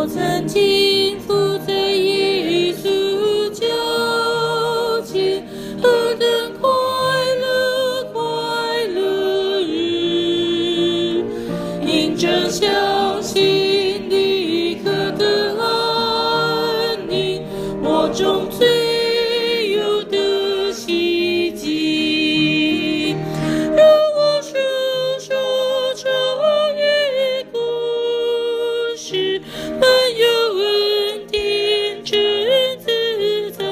曾经伏在耶稣脚前，何等快乐快乐日，因着相信立刻的安宁，我中最有的希冀。让我述说超越故事，满有恩典真自在，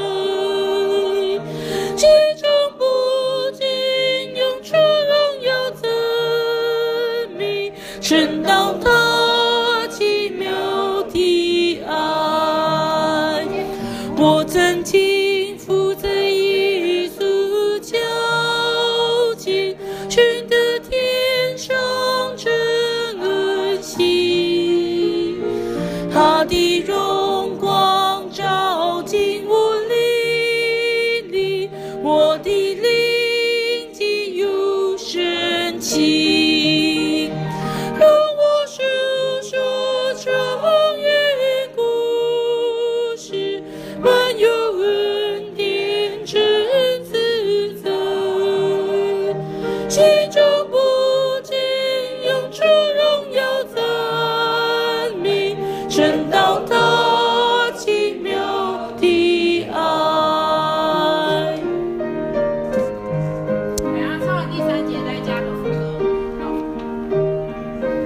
其中不仅用出荣耀赞美，神道他奇妙的爱。我曾经伏在耶稣脚前，寻得天上真恩喜，他的荣光照进我灵里，我的灵极有生气。让我述说超越故事，满有恩典真自在，其中不仅用出荣耀赞美，神道他奇妙的爱。 等下唱完第3节再加个副歌。好。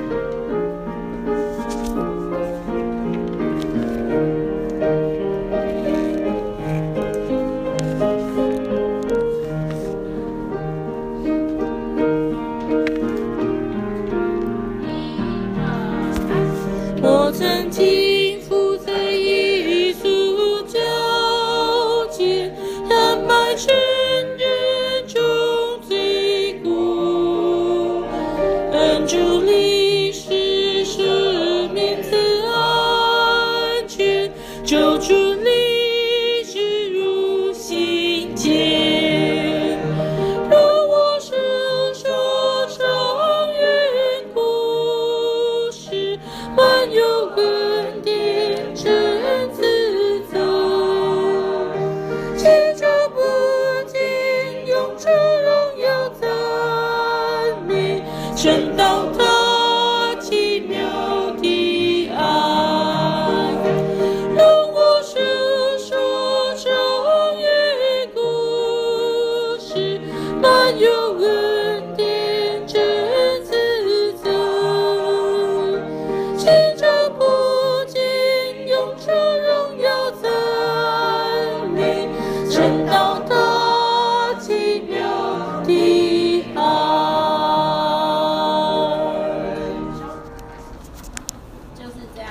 我曾经伏在耶稣脚前，坦白承认中罪过，恩主离世赦免赐安全，救主离世入心间。让我述说超越故事，满有恩典真自在，其中不仅用出荣耀赞美，神道他奇妙的爱。让我述说超越故事，满有恩典真自在，其中